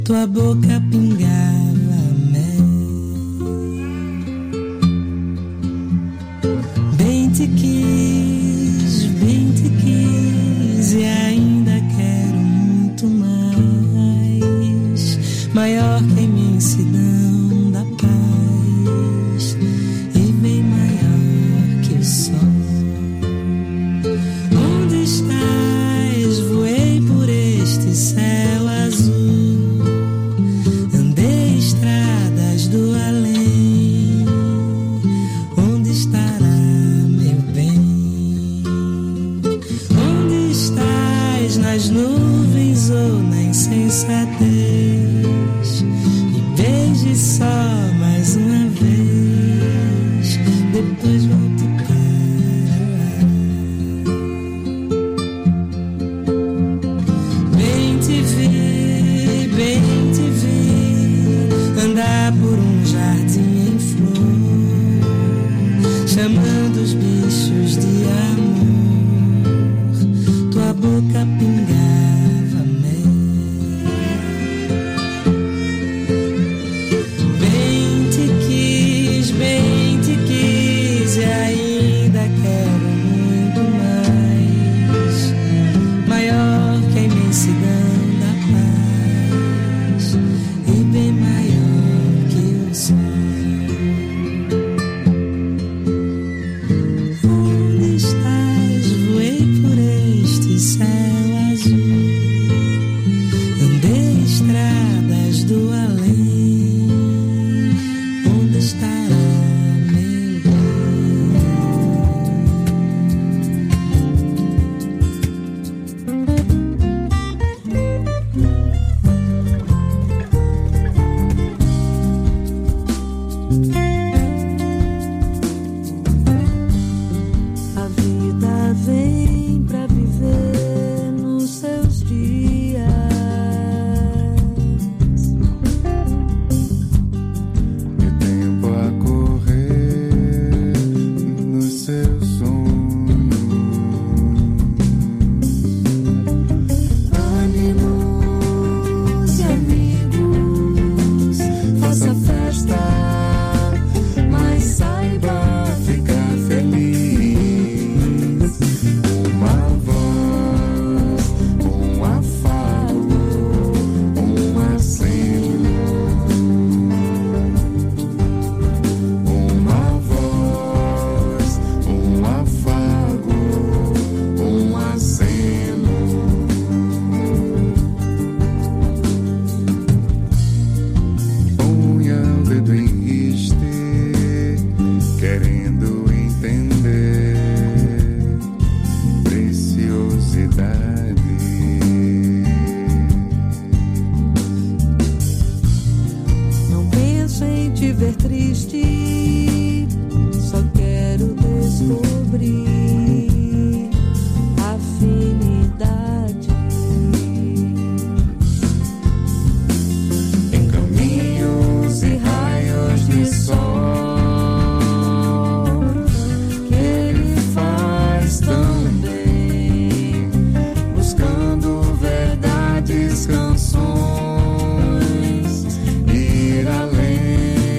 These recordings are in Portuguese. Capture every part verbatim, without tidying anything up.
tua boca pingava mel. Bem te quis, bem te quis e ainda quero muito mais, maior que a imensidão da paz e bem maior que o sol. Onde estás? Voei por este céu azul, andei estradas do além. Onde estará meu bem? Onde estás? Nas nuvens ou na insensatez? Me beije só mais uma vez, depois volto para lá. Bem te vi, bem te vi, andar por um jardim em flor, chamando os bichos de amor, tua boca pingava mel. Bem te quis, bem te quis e ainda quero muito mais, maior que a imensidão da paz e bem maior que o sol. Onde estás? Voei por este céu azul, andei estradas do além. Onde estará meu A vida vem pra viver nos seus dias. E tempo a correr nos seus sonhos. Ânimos e amigos, faça festa, mas saiba ficar feliz. Uma voz, um afago, um aceno. Uma voz, um afago, um aceno. Ponha o dedo em riste, querendo entender preciosidade. Não penso em te ver triste, só quero descobrir afinidade. Em caminhos e raios de sol que ele faz tão bem, buscando verdades, canções, ir além.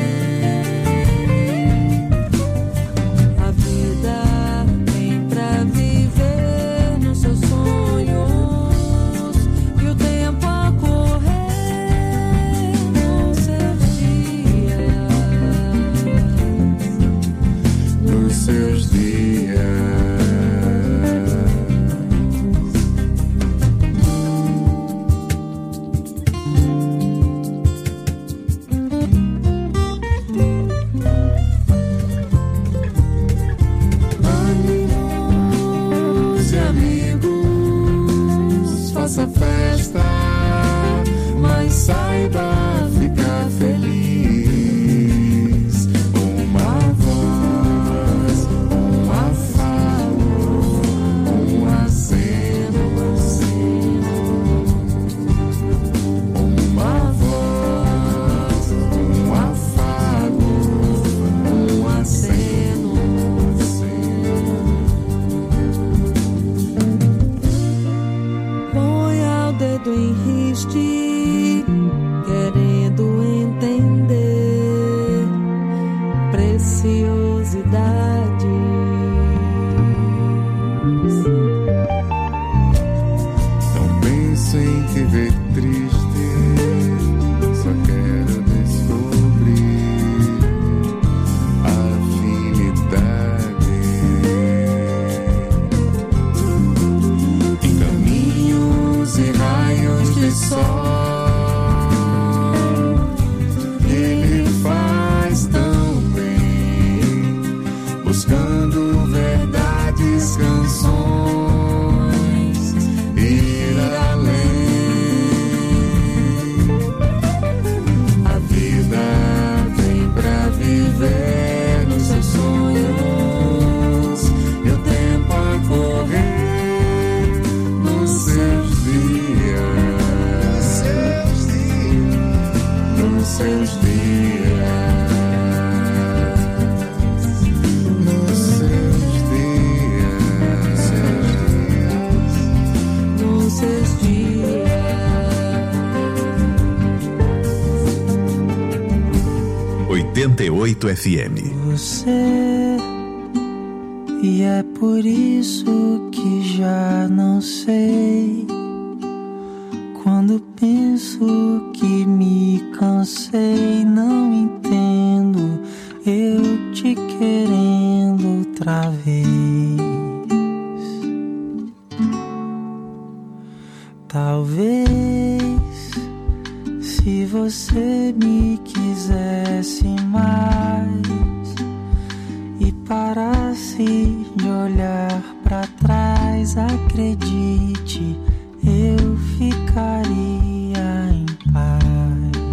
A vida vem pra viver nos seus sonhos e o tempo a correr nos seus dias, nos seus dias. Ânimos e amigos, faça festa, mas saiba ficar feliz. Uma voz, um afago, um aceno. Uma voz, um afago, um aceno. Põe ao dedo em riste, nos seus dias. Nos seus dias, nos seus dias. oitenta e oito F M. Você, e é por isso que já não sei. Quando penso que me cansei, não entendo eu te querendo outra vez. Talvez se você me quisesse mais e parasse de olhar pra trás, acredite, eu ficaria em paz.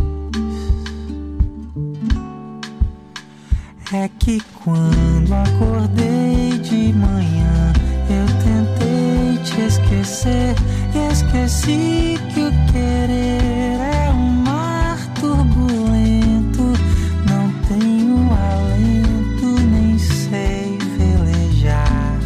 É que quando acordei de manhã, eu tentei te esquecer e esqueci que o querer é um mar turbulento. Não tenho alento, nem sei velejar.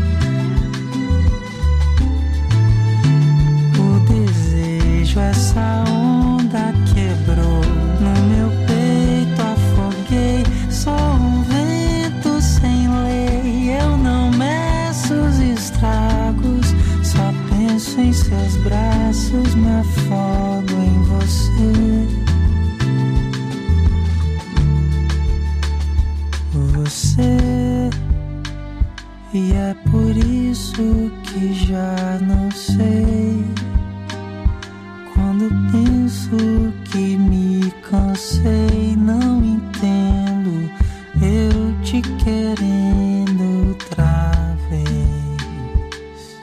O desejo, essa onda quebrou no meu peito, afoguei. Sou um vento sem lei, eu não meço os estragos. Só penso em seus braços, me afogo em você. Você, e é por isso que já não sei. Quando penso que me cansei, não entendo eu te querendo outra vez.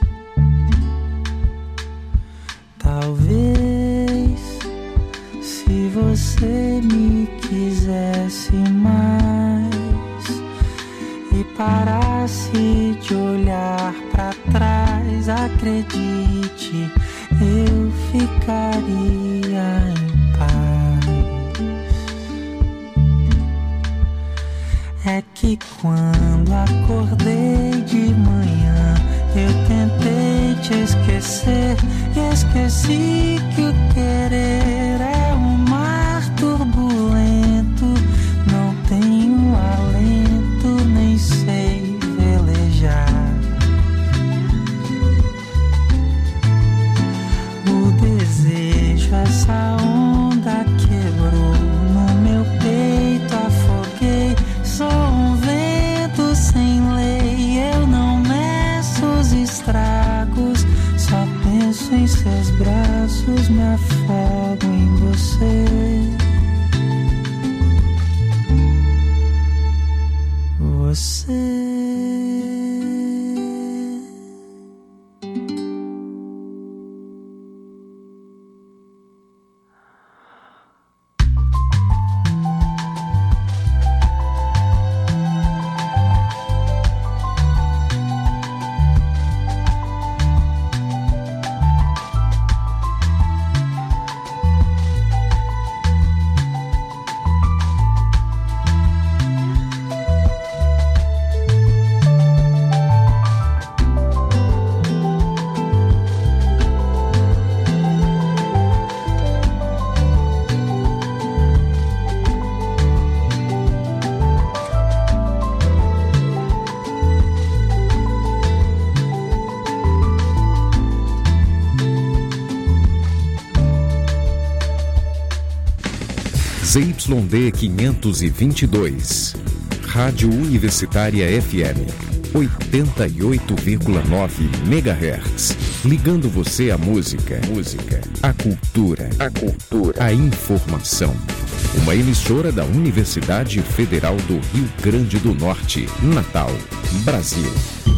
Talvez se você me quisesse mais e parasse de olhar pra trás, acredite, eu ficaria em paz. É que quando acordei de manhã, eu tentei te esquecer e esqueci que o querer é um mar turbulento. Não tenho alento, nem sei velejar. O desejo, essa onda quebrou no meu peito, afoguei. Sou um vento sem lei, eu não meço os estragos. Só penso em seus braços, me afogo em você. Você. Z Y D quinhentos e vinte e dois, Rádio Universitária F M, oitenta e oito vírgula nove megahertz, ligando você à música, música, à cultura, a cultura, à informação. Uma emissora da Universidade Federal do Rio Grande do Norte, Natal, Brasil.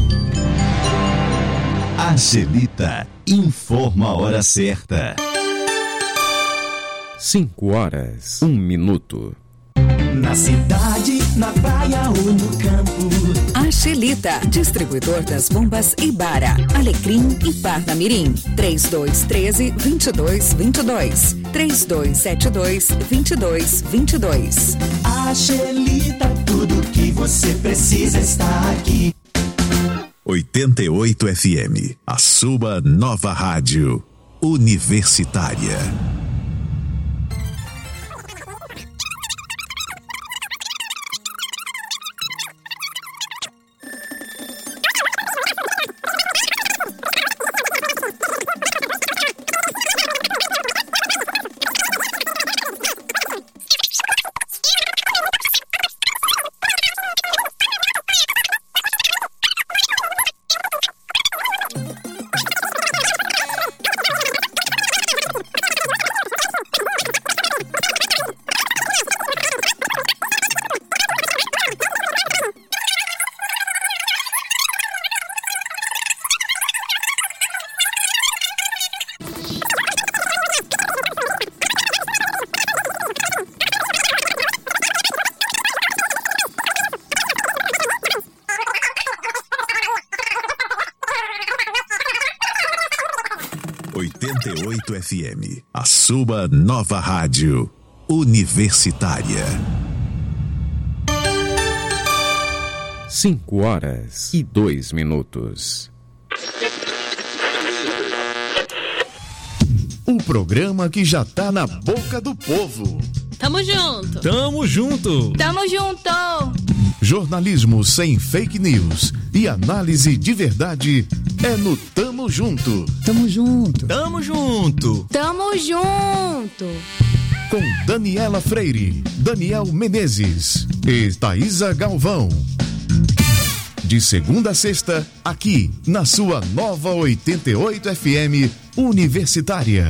Angelita informa a hora certa. Cinco horas, um minuto. Na cidade, na praia ou no campo. Angelita, distribuidor das bombas Ibara, Alecrim e Parnamirim. três dois um três, dois dois dois dois. três dois sete dois, dois dois dois dois. A Xelita, tudo que você precisa está aqui. oitenta e oito F M, a sua nova rádio universitária. oitenta e oito F M, a sua nova rádio universitária. Cinco horas e dois minutos. Um programa que já tá na boca do povo. Tamo junto. Tamo junto. Tamo junto. Jornalismo sem fake news e análise de verdade é no Tamo Junto. Tamo junto. Tamo junto. Tamo junto. Com Daniela Freire, Daniel Menezes e Thaísa Galvão. De segunda a sexta, aqui na sua nova oitenta e oito F M Universitária.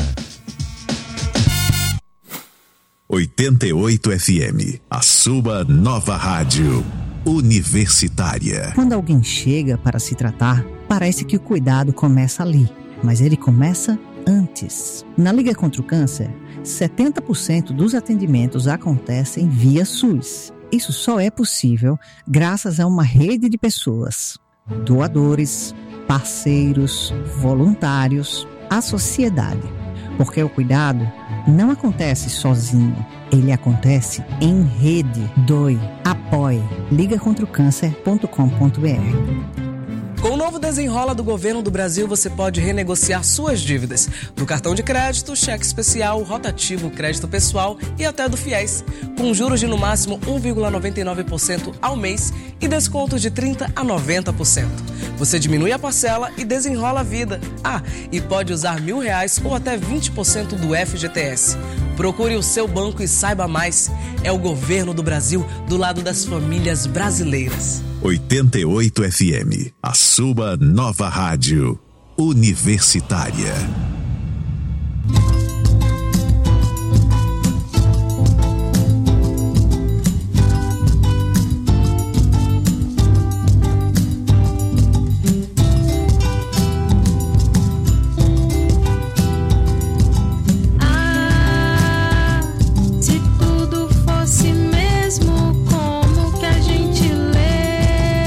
oitenta e oito F M, a sua nova rádio universitária. Quando alguém chega para se tratar, parece que o cuidado começa ali, mas ele começa antes. Na Liga contra o Câncer, setenta por cento dos atendimentos acontecem via SUS. Isso só é possível graças a uma rede de pessoas, doadores, parceiros, voluntários, a sociedade. Porque o cuidado não acontece sozinho, ele acontece em rede. Doe, apoie, liga contra o câncer ponto com ponto b r. Com o novo Desenrola do Governo do Brasil, você pode renegociar suas dívidas do cartão de crédito, cheque especial, rotativo, crédito pessoal e até do FIES, com juros de no máximo um vírgula noventa e nove por cento ao mês e descontos de trinta por cento a noventa por cento. Você diminui a parcela e desenrola a vida. Ah, e pode usar mil reais ou até vinte por cento do F G T S. Procure o seu banco e saiba mais. É o Governo do Brasil do lado das famílias brasileiras. oitenta e oito F M, a sua nova rádio universitária.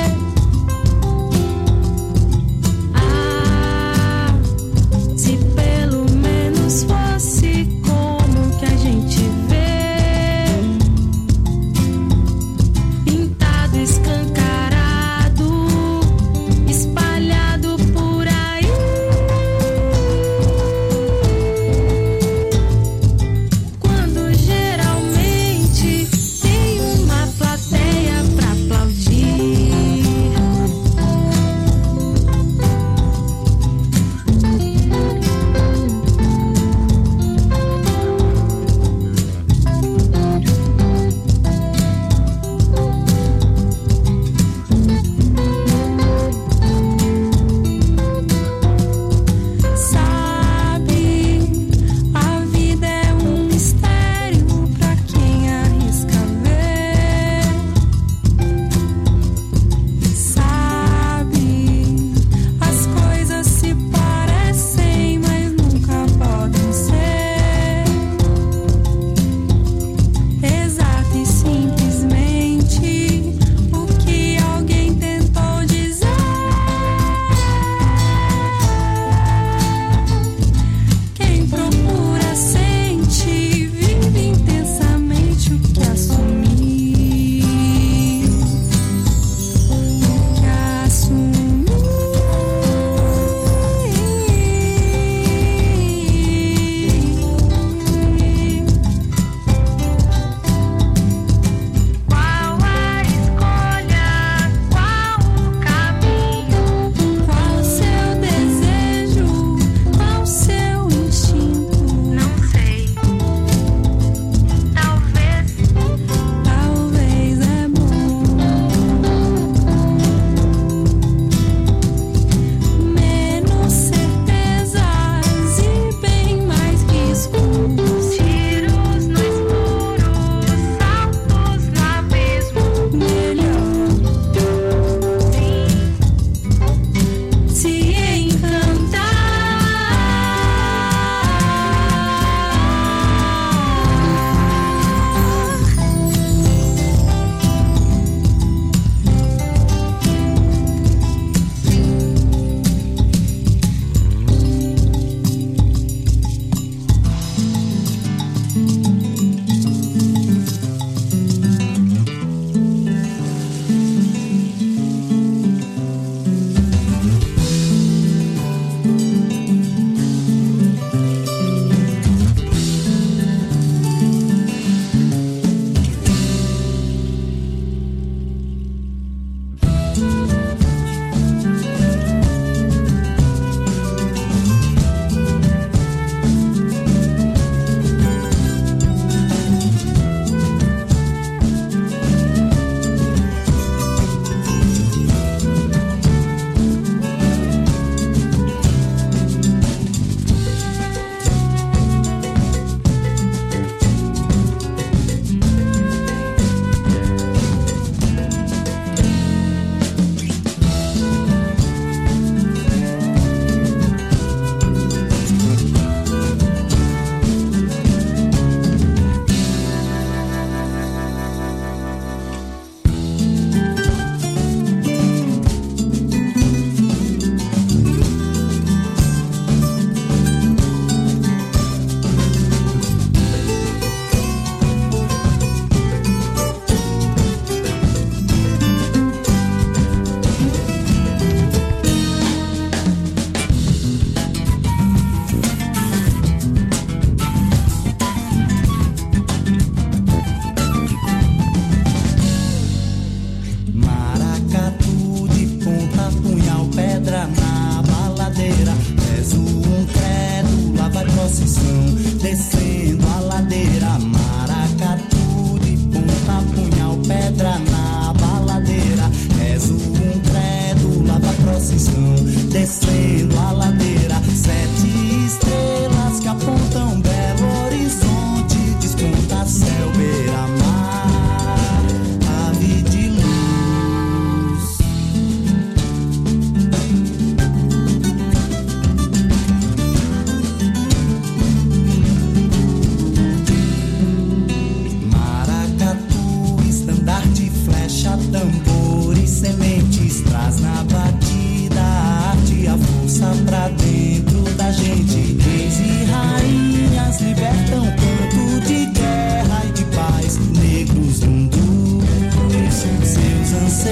Se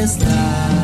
ancestrais.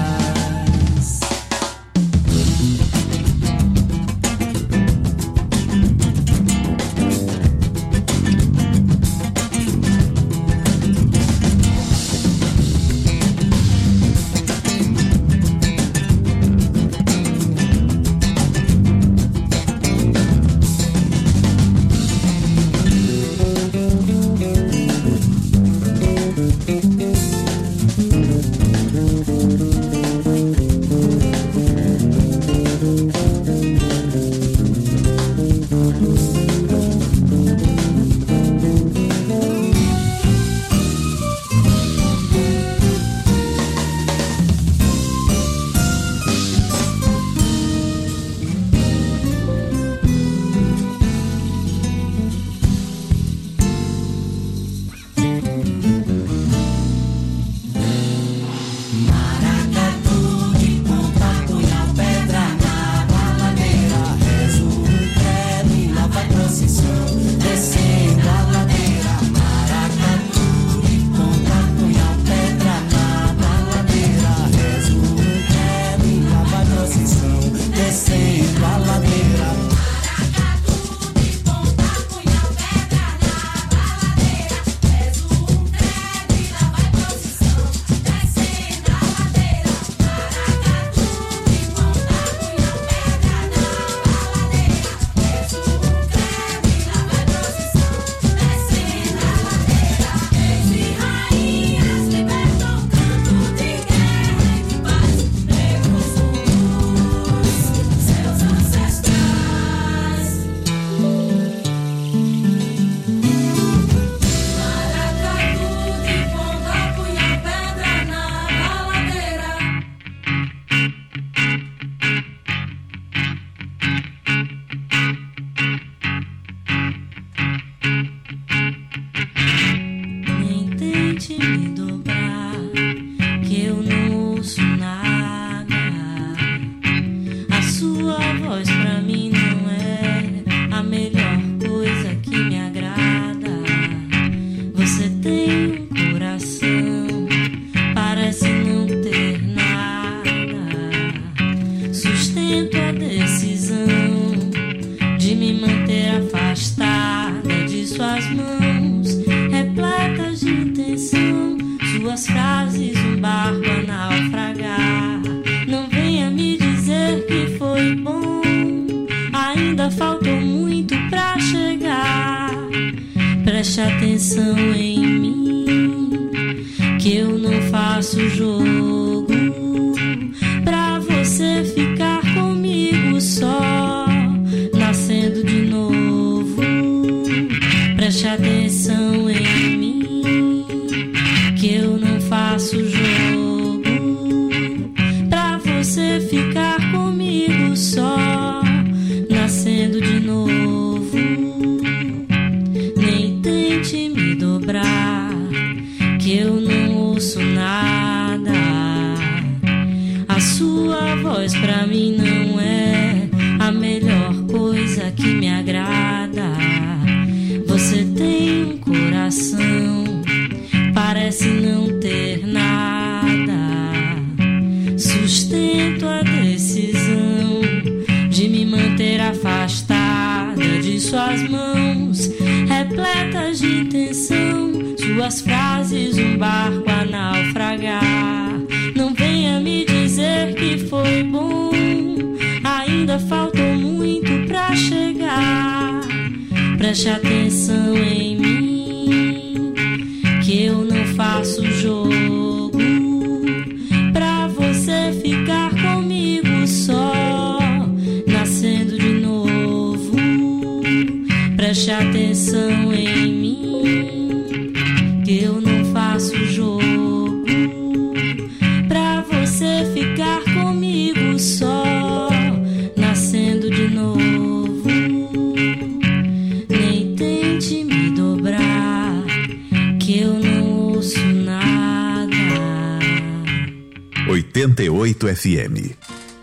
oitenta e oito F M.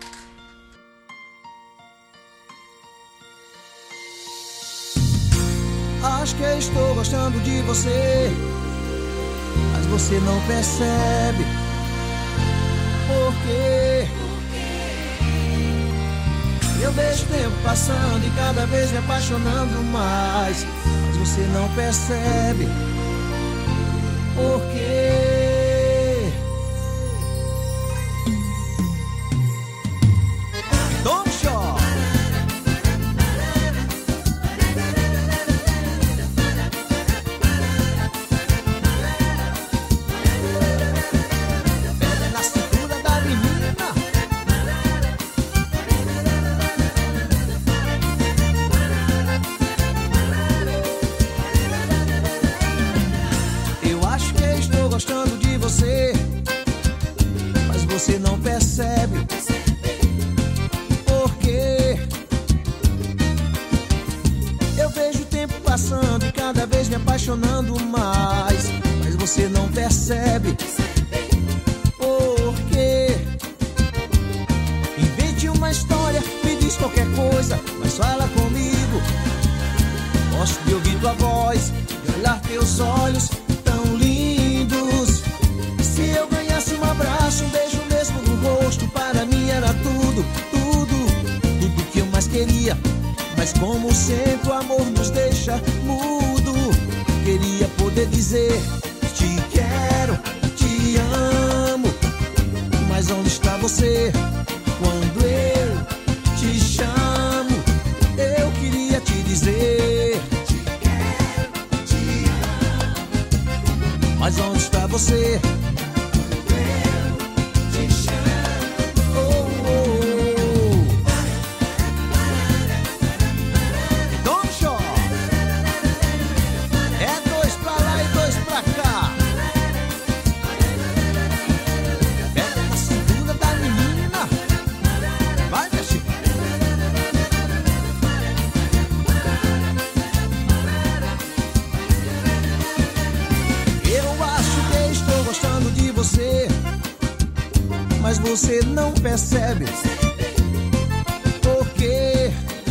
Acho que estou gostando de você, mas você não percebe. Por quê? Eu vejo o tempo passando e cada vez me apaixonando mais, mas você não percebe. Por quê? Don't show. Pedra na cintura da menina. Eu acho que estou gostando de você, mas você não percebe. Por quê? Eu vejo o tempo passando e cada vez me apaixonando mais, mas você não percebe. Por quê? Invente uma história, me diz qualquer coisa, mas fala comigo. Gosto de ouvir tua voz, de olhar teus olhos tão lindos. Se eu ganhasse um abraço, um beijo mesmo no rosto, para mim era tudo, tudo, tudo que eu mais queria. Mas como sempre o amor nos deixa mudo. Queria poder dizer te quero, te amo, mas onde está você quando eu te chamo? Eu queria te dizer te quero, te amo, mas onde está você? Mas você não percebe. Por quê?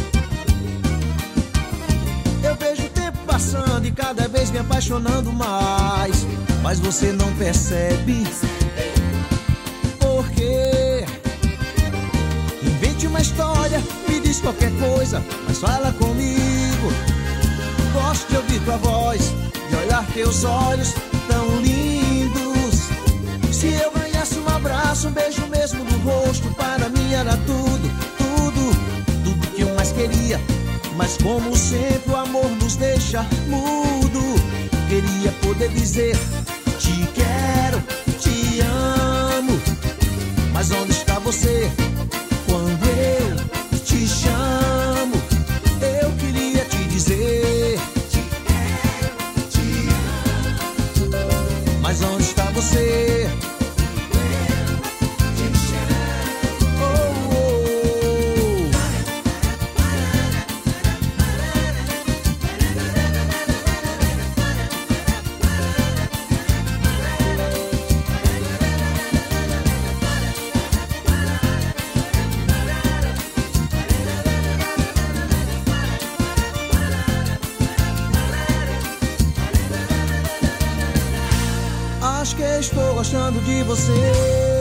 Eu vejo o tempo passando e cada vez me apaixonando mais, mas você não percebe. Por quê? Invente uma história, me diz qualquer coisa, mas fala comigo. Gosto de ouvir tua voz, de olhar teus olhos tão lindos. Se eu ganhasse um abraço, um beijo mesmo no rosto, para mim era tudo, tudo, tudo que eu mais queria. Mas como sempre o amor nos deixa mudo. Queria poder dizer te quero, te amo, mas onde está você quando eu te chamo? Eu queria te dizer te quero, te amo, mas onde está você? Acho que estou gostando de você.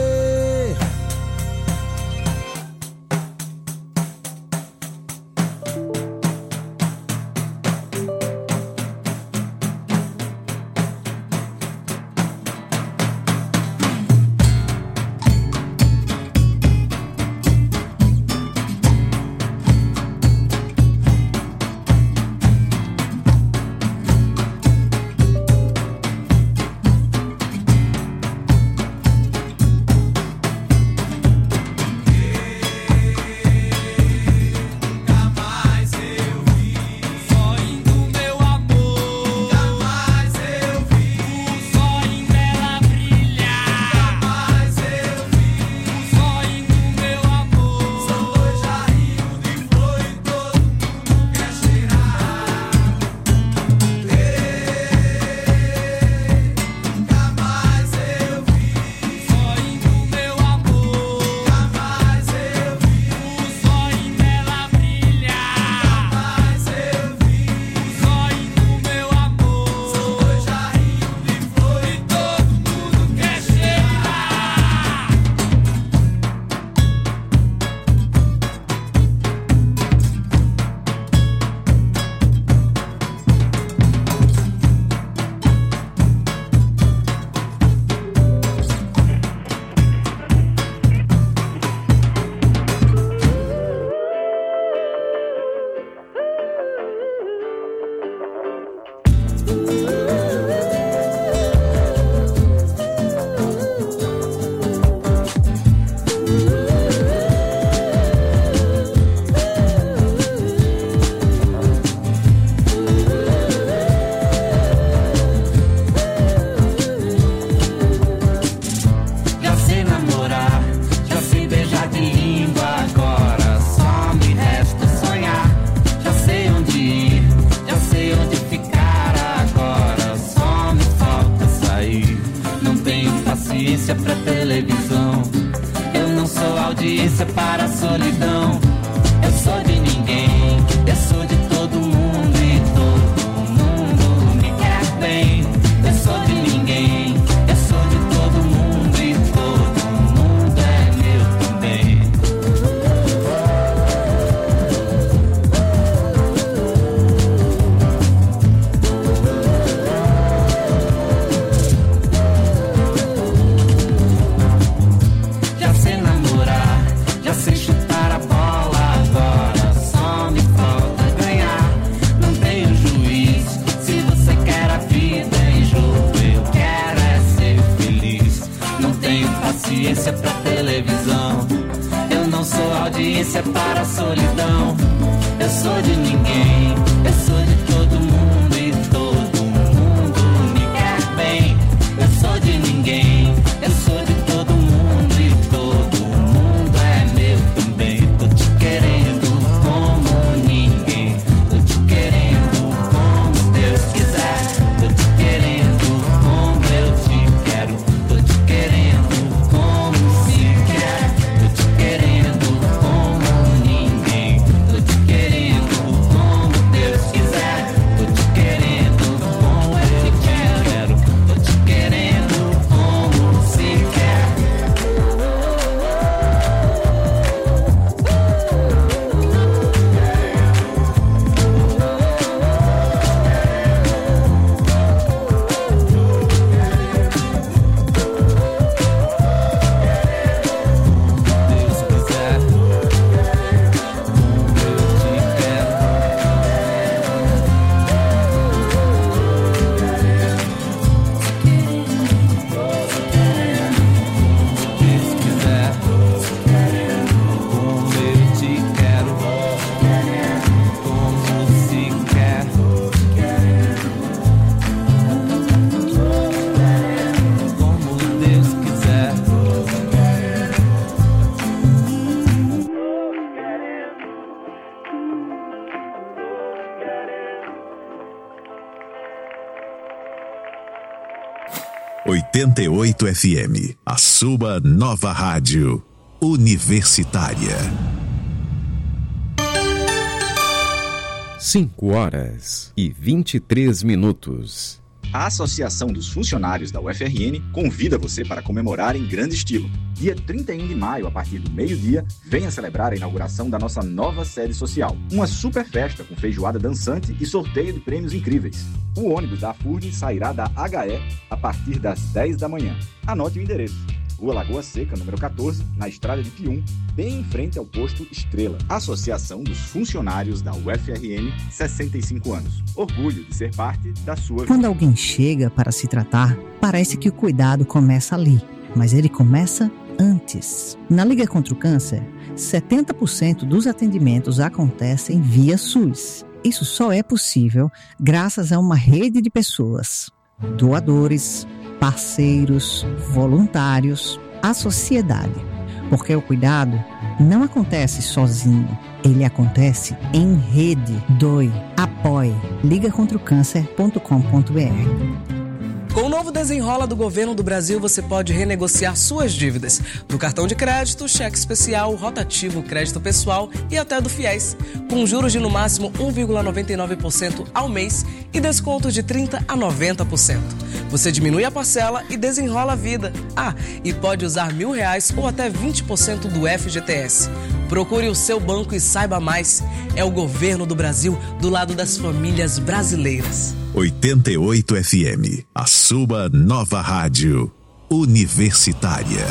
audiência pra televisão. Eu não sou audiência para a solidão. Eu sou de ninguém, eu sou de todo mundo e todo mundo me quer bem. Eu sou de ninguém, eu sou de todo mundo e todo mundo é meu também. Já sei namorar, já sei chutar a bola, agora só me falta ganhar. Não tenho juízo, se você quer a vida em jogo, eu quero é ser feliz. Não tenho paciência pra televisão, eu não sou audiência para a solidão. Eu sou de ninguém, eu sou de todo mundo e todo mundo me quer bem. Eu sou de ninguém, eu sou de todo mundo e todo mundo é meu também. Tô te querendo como ninguém, tô te querendo como Deus quiser. Tô te querendo como eu te quero, tô te querendo como se quer. Tô te querendo como ninguém, tô te querendo como Deus quiser. Tô te querendo como eu te quero, tô te querendo como se quer. Deus quiser, como eu te quero. Deus quiser, como eu te quero, como se quer. Como Deus quiser. oitenta e oito F M, a sua nova rádio universitária. cinco horas e vinte e três minutos. A Associação dos Funcionários da U F R N convida você para comemorar em grande estilo. Dia trinta e um de maio, a partir do meio-dia, venha celebrar a inauguração da nossa nova sede social. Uma super festa com feijoada dançante e sorteio de prêmios incríveis. O ônibus da AFURN sairá da H E a partir das dez da manhã. Anote o endereço. Rua Lagoa Seca, número quatorze, na estrada de Pium, bem em frente ao posto Estrela. Associação dos Funcionários da U F R N, sessenta e cinco anos. Orgulho de ser parte da sua vida. Quando alguém chega para se tratar, parece que o cuidado começa ali, mas ele começa antes. Na Liga contra o Câncer, setenta por cento dos atendimentos acontecem via SUS. Isso só é possível graças a uma rede de pessoas, doadores, parceiros, voluntários, a sociedade. Porque o cuidado não acontece sozinho, ele acontece em rede. Doe, apoie. liga contra o câncer ponto com ponto b r. Com o novo Desenrola do Governo do Brasil, você pode renegociar suas dívidas do cartão de crédito, cheque especial, rotativo, crédito pessoal e até do FIES, com juros de no máximo um vírgula noventa e nove por cento ao mês e descontos de trinta por cento a noventa por cento. Você diminui a parcela e desenrola a vida. Ah, e pode usar mil reais ou até vinte por cento do F G T S. Procure o seu banco e saiba mais. É o Governo do Brasil do lado das famílias brasileiras. oitenta e oito F M, a sua nova rádio universitária.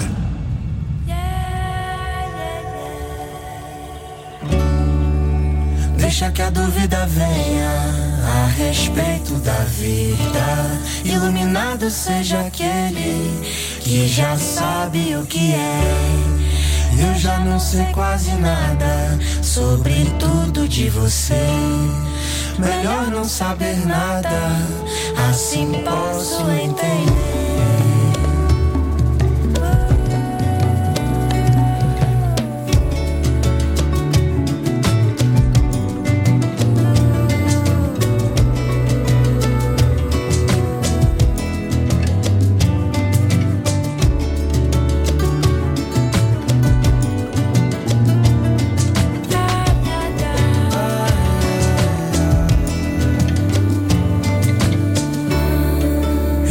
Deixa que a dúvida venha a respeito da vida. Iluminado seja aquele que já sabe o que é. Eu já não sei quase nada sobre tudo de você. Melhor não saber nada, assim posso entender.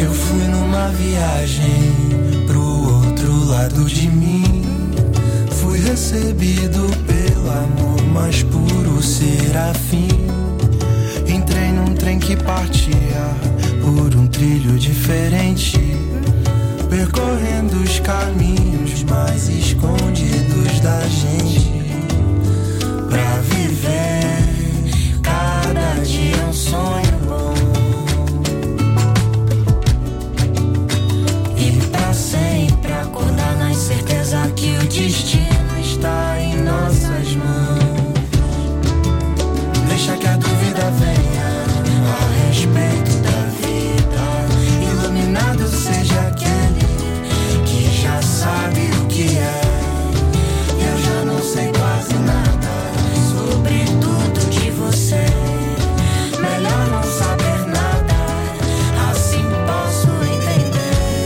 Eu fui numa viagem pro outro lado de mim. Fui recebido pelo amor mais puro, serafim. Entrei num trem que partia por um trilho diferente, percorrendo os caminhos mais escondidos da gente. Pra viver cada dia um sonho bom, e pra sempre acordar na certeza que o destino está em nossas mãos. Deixa que a dúvida venha a respeito da vida, iluminado seja aquele que já sabe o que é. Eu já não sei quase nada sobre tudo de você. Melhor não saber nada, assim posso entender.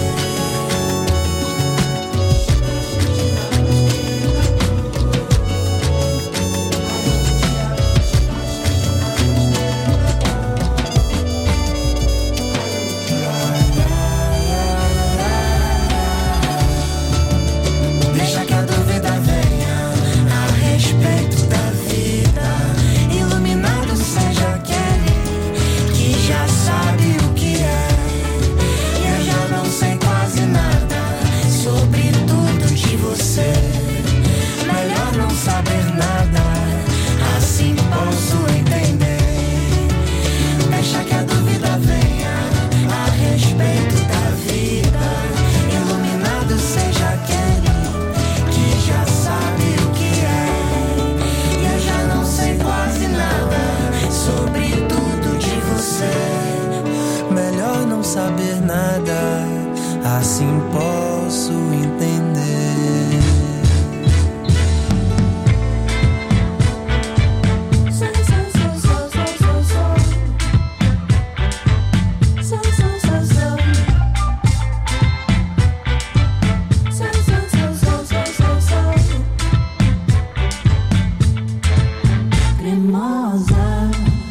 Deixa que a dúvida venha a respeito da vida, iluminado seja aquele que já sabe o que é. Eu já não sei quase nada sobre tudo de você. Melhor não saber nada, assim posso entender. Deixa que a dúvida venha a respeito da vida, iluminado seja aquele que já sabe o que é. Eu já não sei quase nada sobre tudo de você. Melhor não saber nada, assim posso entender. Cremosa,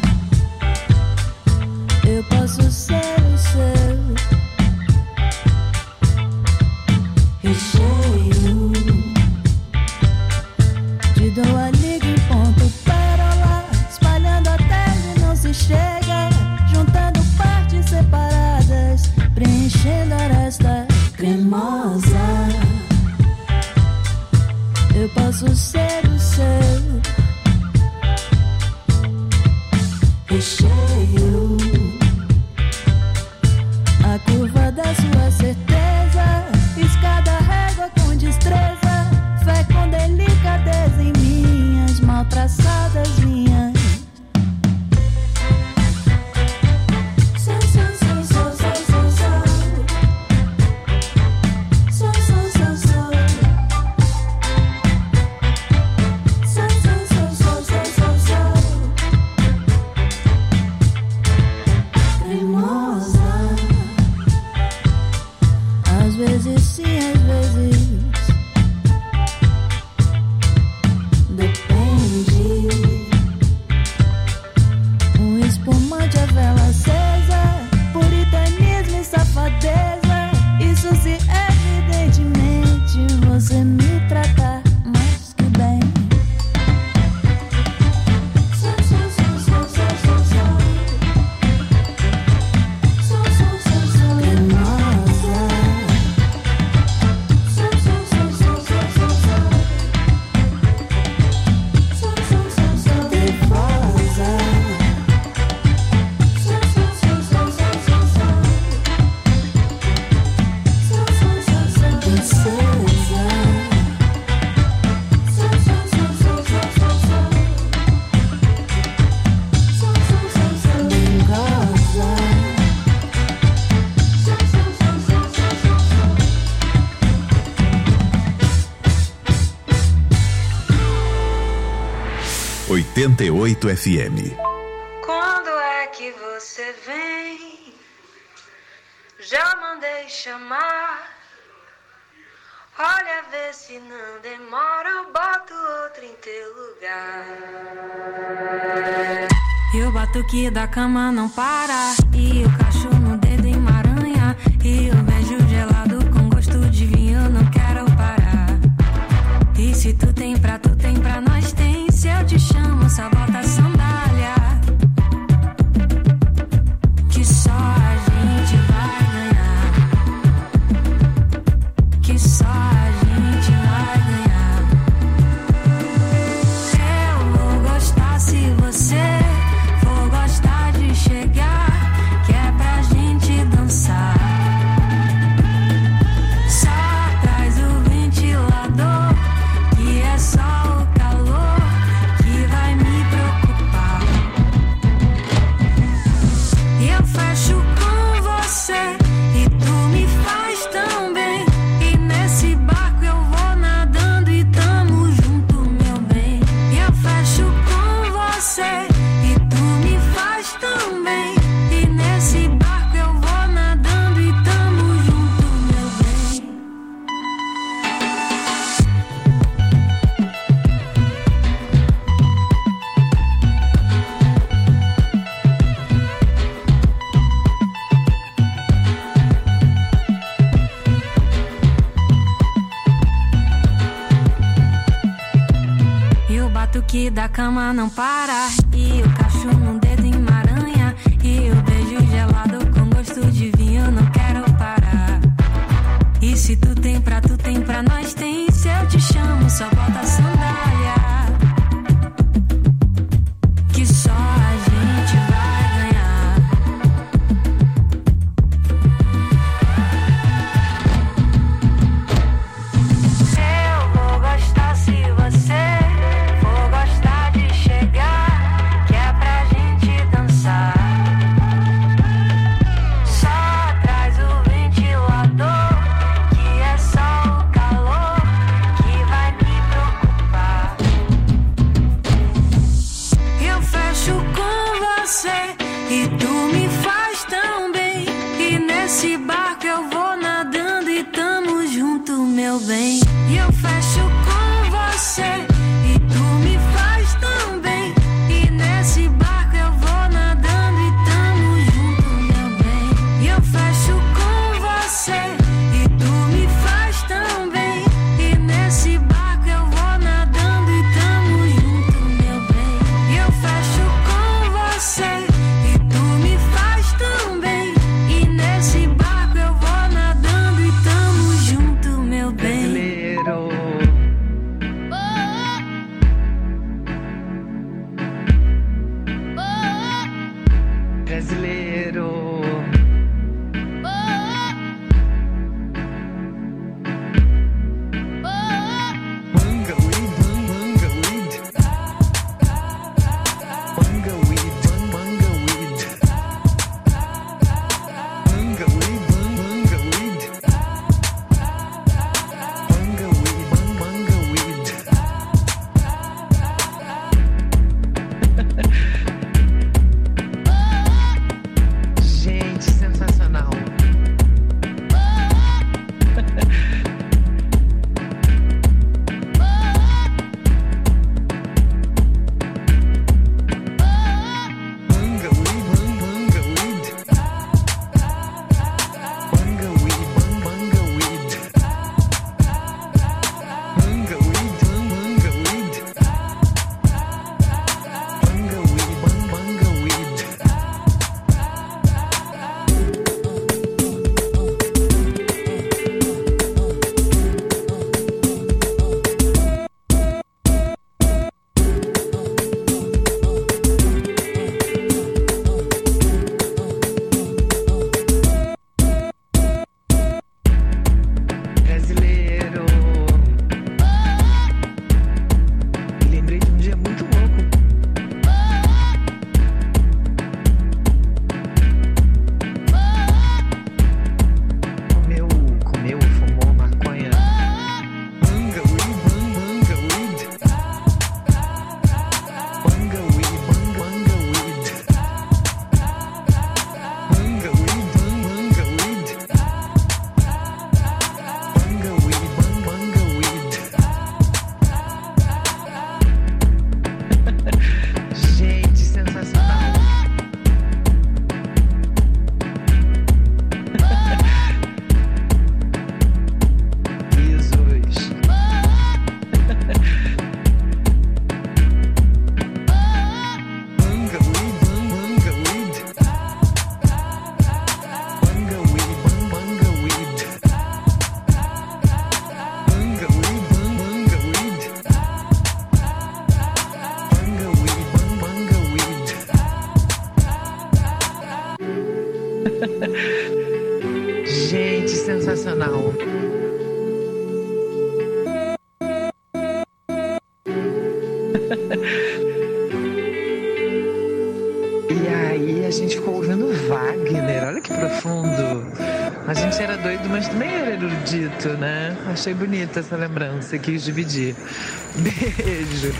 eu posso ser o seu recheio. Te dou a liga em ponto pérola, espalhando até onde não se chega, juntando partes separadas, preenchendo a aresta. Cremosa, eu posso ser o seu recheio. A curva da sua certeza, escada régua com destreza, fé com delicadeza em minhas mal traçadas linhas. Sou, sou, sou, sou, sou, sou, sou. Sou, sou, sou, sou. Sou, sou, sou, sou, sou, sou, sou. Cremosa, às vezes sim, às vezes depende. Um espumante, a vela acesa, puritanismo e safadeza. Isso se evidentemente você me trata mais que bem. Sou, sou, sou, sou, sou, sou, sou. Sou, sou, sou, sou. Cremosa. Sou, sou, sou, sou, sou, sou, sou. Sou, sou, sou, sou. Nervosa. Sou, sou, sou, sou, sou, sou, sou. Sou, sou, sou, sou. Princesa. Sou, sou, sou, sou, sou, sou, sou. Sou, sou, sou, sou. Dengosa. Sou, sou, sou, sou, sou, sou, sou. oitenta e oito F M. Quando é que você vem? Já mandei chamar. Olha, vê se não demora, eu boto outro em teu lugar. E o batuque da cama não para, e o cachorro no dedo emaranha, que da cama não para. E o cacho num dedo emaranha. E o beijo gelado com gosto de vinho, não quero parar. E se tu tem pra tu tem pra nós tem. Se eu te chamo, só bota a sandália, que só a gente vai ganhar. Eu vou gostar se você for gostar de chegar, que é pra gente dançar. Só traz o ventilador, que é só o calor que vai me preocupar. Eu fecho com você e tu me faz tão bem. E nesse barco eu vou nadando e tamo junto, meu bem. E eu fecho com você e tu me faz tão bem. E nesse barco eu vou nadando e tamo junto, meu bem. E eu fecho com você e tu me faz tão bem. E nesse barco eu vou nadando e tamo junto, meu bem. E eu fecho com você e tu me faz tão bem. E nesse barco eu vou nadando e tamo junto, meu bem. Brasileiro, brasileiro. Manga weed, manga weed. Manga weed, manga weed. Manga weed, manga weed. Manga weed, manga weed. Gente, sensacional. Manga weed, manga weed. Manga weed, manga weed. Manga weed, manga weed. Manga weed, manga weed. Brasileiro. Lembrei de um dia muito louco. Comeu, comeu, fumou maconha. Manga weed, manga weed. Manga weed, manga weed. Manga weed, manga weed. Manga weed, manga weed. Gente, sensacional. Jesus. Manga weed, manga weed. Manga weed, manga weed. Manga weed, manga weed. Manga weed, manga weed. Gente, sensacional. E aí a gente ficou ouvindo Wagner, olha que profundo. A gente era doido, mas também era erudito, né? Achei bonita essa lembrança, quis dividir. Beijo.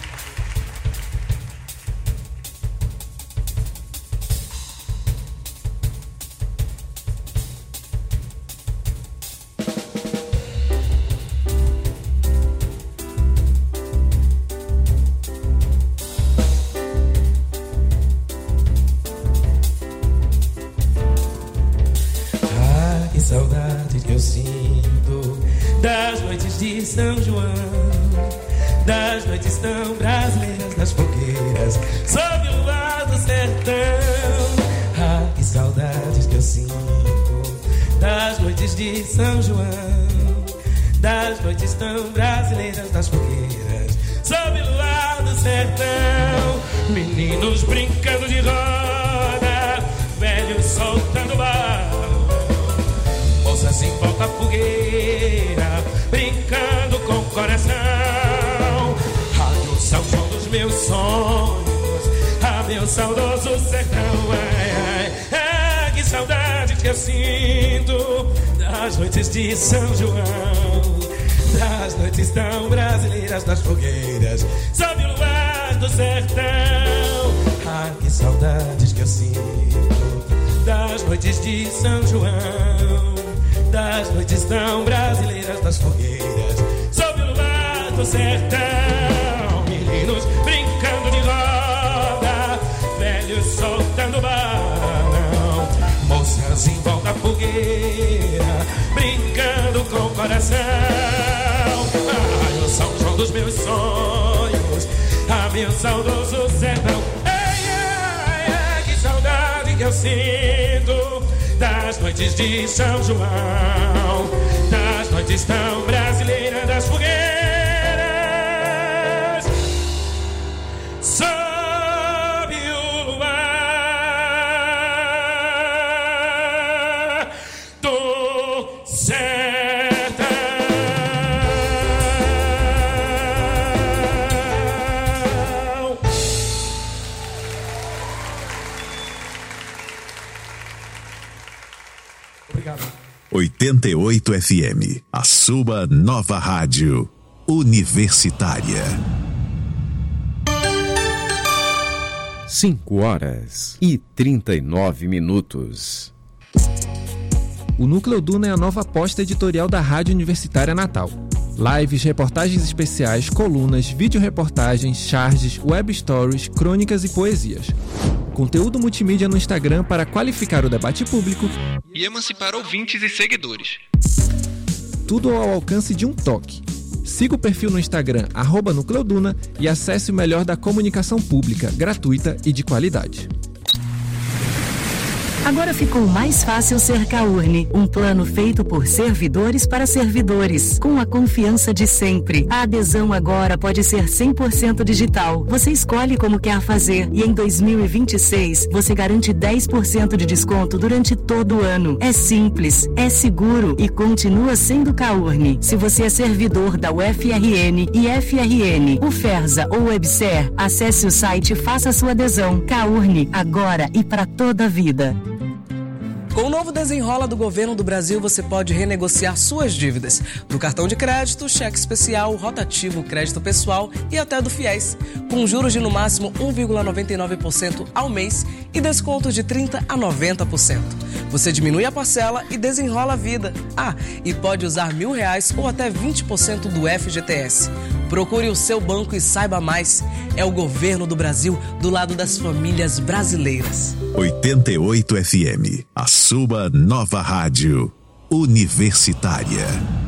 Ah, que saudade que eu sinto das noites de São João, das noites tão brasileiras, das fogueiras sob o luar do sertão. Ah, que saudades que eu sinto das noites de São João, das noites tão brasileiras, das fogueiras sob o luar do sertão. Meninos brincando de roda, velhos soltando balão, moças em volta à fogueira, brincando com o coração. Rádio São João dos meus sonhos, ah, meu saudoso sertão. Ai, ai, ai, que saudade que eu sinto das noites de São João, das noites tão brasileiras, das fogueiras sob o luar do sertão. Ah, que saudades que eu sinto das noites de São João, das noites tão brasileiras, das fogueiras sob o luar do sertão. Meninos brincando de roda, velhos soltando balão, moças em volta à fogueira, brincando com o coração. Ai, o São João dos meus sonhos, ah, meu saudoso sertão. Ai, ai, ai, que saudade que eu sinto das noites de São João, das noites tão brasileiras, das fogueiras sob o luar do sertão. Obrigado. oitenta e oito F M, a sua nova rádio universitária. cinco horas e trinta e nove minutos. O Núcleo Duna é a nova aposta editorial da Rádio Universitária Natal. Lives, reportagens especiais, colunas, vídeo-reportagens, charges, web stories, crônicas e poesias. Conteúdo multimídia no Instagram para qualificar o debate público e emancipar ouvintes e seguidores. Tudo ao alcance de um toque. Siga o perfil no Instagram, arroba Nucleoduna, e acesse o melhor da comunicação pública, gratuita e de qualidade. Agora ficou mais fácil ser Caurne, um plano feito por servidores para servidores, com a confiança de sempre. A adesão agora pode ser cem por cento digital. Você escolhe como quer fazer e em dois mil e vinte e seis você garante dez por cento de desconto durante todo o ano. É simples, é seguro e continua sendo Caurne. Se você é servidor da U F R N, I F R N, UFERSA ou WebSer, acesse o site e faça sua adesão. Caurne, agora e para toda a vida. Com o novo Desenrola do Governo do Brasil, você pode renegociar suas dívidas do cartão de crédito, cheque especial, rotativo, crédito pessoal e até do FIES, com juros de no máximo um vírgula noventa e nove por cento ao mês e descontos de trinta por cento a noventa por cento. Você diminui a parcela e desenrola a vida. Ah, e pode usar mil reais ou até vinte por cento do F G T S. Procure o seu banco e saiba mais. É o Governo do Brasil do lado das famílias brasileiras. oitenta e oito F M, a sua nova rádio universitária.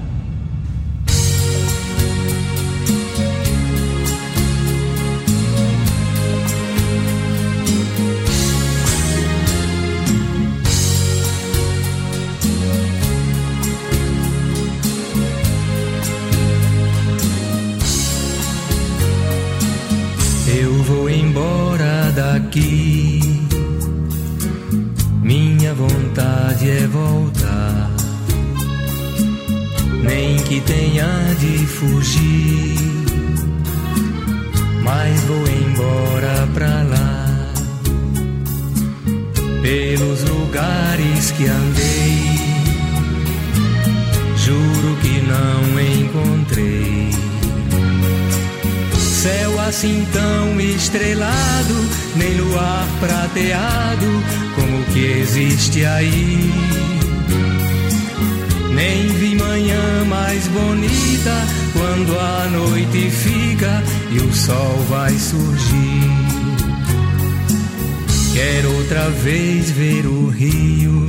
Eu vou embora daqui, minha vontade é voltar, nem que tenha de fugir, mas vou embora pra lá, pelos lugares que andei, juro que não encontrei céu assim tão estrelado, nem luar prateado como o que existe aí. Nem vi manhã mais bonita quando a noite fica e o sol vai surgir. Quero outra vez ver o rio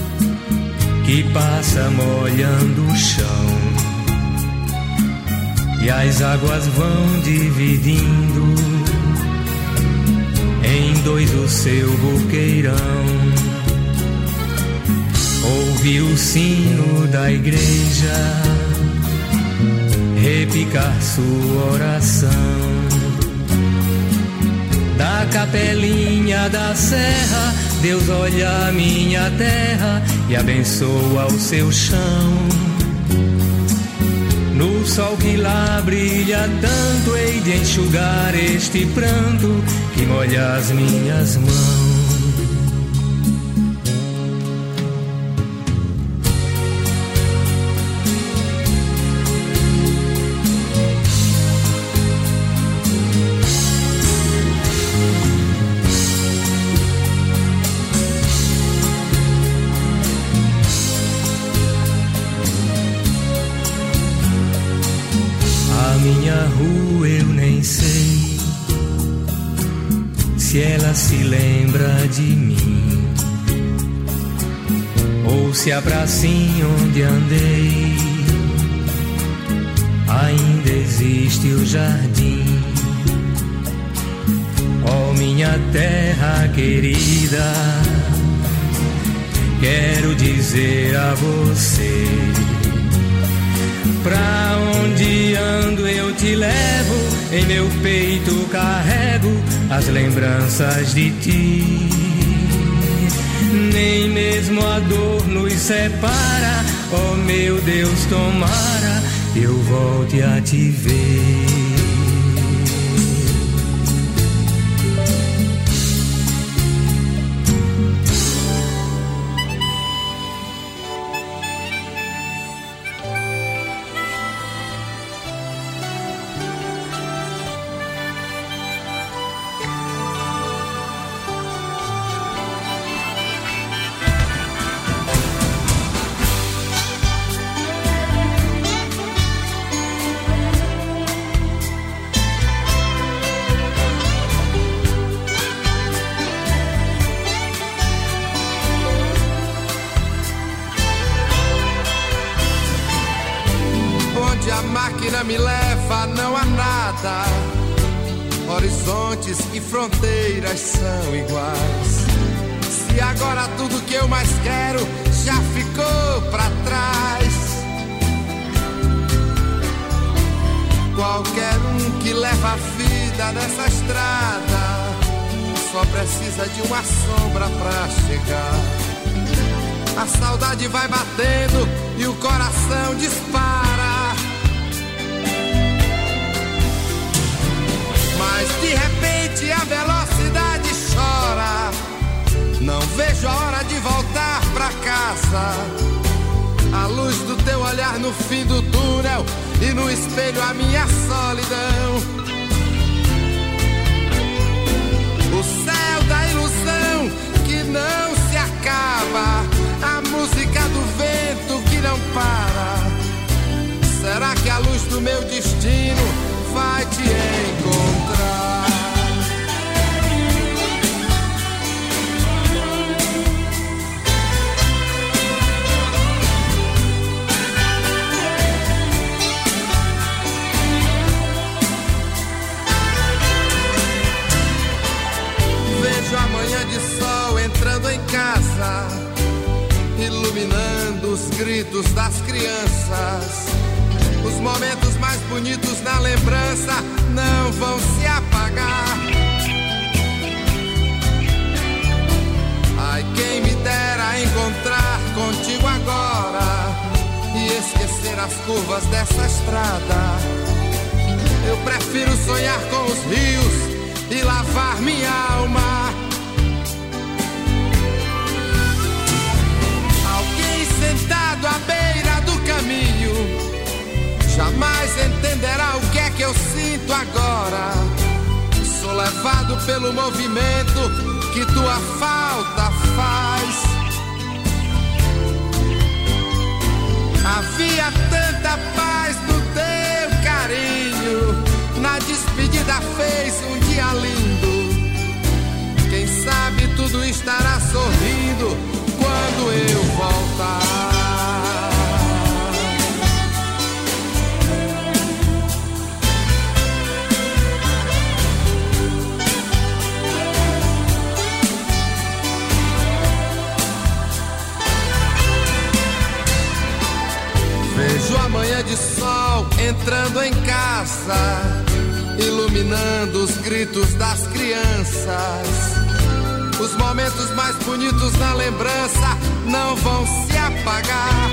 que passa molhando o chão, e as águas vão dividindo em dois o seu boqueirão. Ouvi o sino da igreja repicar sua oração. Da capelinha da serra, Deus olha a minha terra e abençoa o seu chão. No sol que lá brilha tanto, hei de enxugar este pranto que molha as minhas mãos. Se ela se lembra de mim, ou se a pracinha onde andei ainda existe o jardim. Ó minha terra querida, quero dizer a você, pra onde ando eu te levo, em meu peito carrego as lembranças de ti. Nem mesmo a dor nos separa, ó meu Deus, tomara eu volte a te ver. Me leva, não há nada. Horizontes e fronteiras são iguais. Se agora tudo que eu mais quero já ficou pra trás. Qualquer um que leva a vida nessa estrada só precisa de uma sombra pra chegar. A saudade vai batendo e o coração dispara. Mas de repente a velocidade chora. Não vejo a hora de voltar pra casa. A luz do teu olhar no fim do túnel e no espelho a minha solidão. O céu da ilusão que não se acaba. A música do vento que não para. Será que a luz do meu destino vai te encontrar? Vejo a manhã de sol entrando em casa, iluminando os gritos das crianças. Os momentos mais bonitos na lembrança não vão se apagar. Ai, quem me dera encontrar contigo agora e esquecer as curvas dessa estrada. Eu prefiro sonhar com os rios e lavar minha alma. Alguém sentado à beira do caminho jamais entenderá o que é que eu sinto agora. Sou levado pelo movimento que tua falta faz. Havia tanta paz no teu carinho. Na despedida fez um dia lindo. Quem sabe tudo estará sorrindo quando eu voltar. manhã de sol entrando em casa, iluminando os gritos das crianças. Os momentos mais bonitos na lembrança não vão se apagar.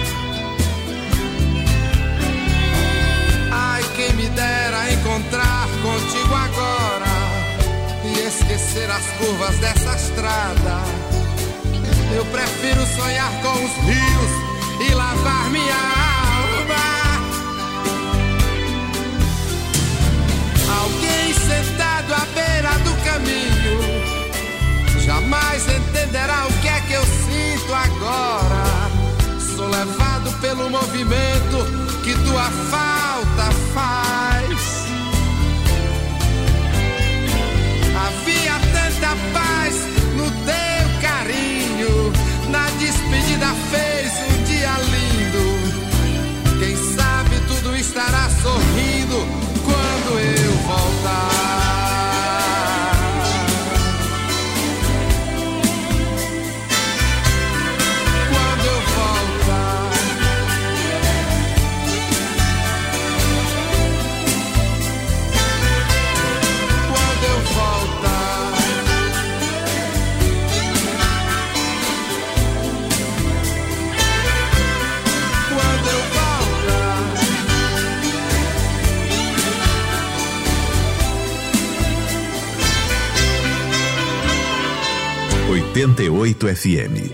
Ai, quem me dera encontrar contigo agora e esquecer as curvas dessa estrada. Eu prefiro sonhar com os rios e lavar minha alma. Alguém sentado à beira do caminho jamais entenderá o que é que eu sinto agora. Sou levado pelo movimento que tua falta faz. Havia tanta paz no teu carinho, na despedida fez um dia lindo. Quem sabe tudo estará sorrindo quando eu voltar. oitenta e oito F M.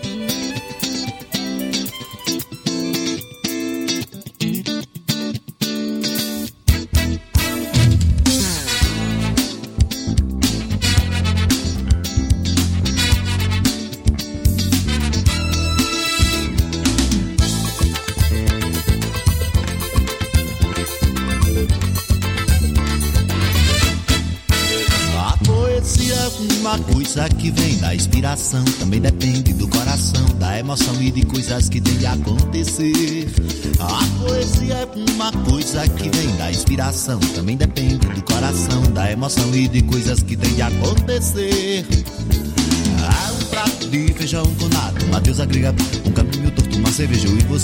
Coisa que vem da inspiração também depende do coração, da emoção e de coisas que tem de acontecer. A poesia é uma coisa que vem da inspiração também depende do coração, da emoção e de coisas que tem de acontecer. Ah, um prato de feijão com nada, uma deusa grega, um caminho torto, uma cerveja e você.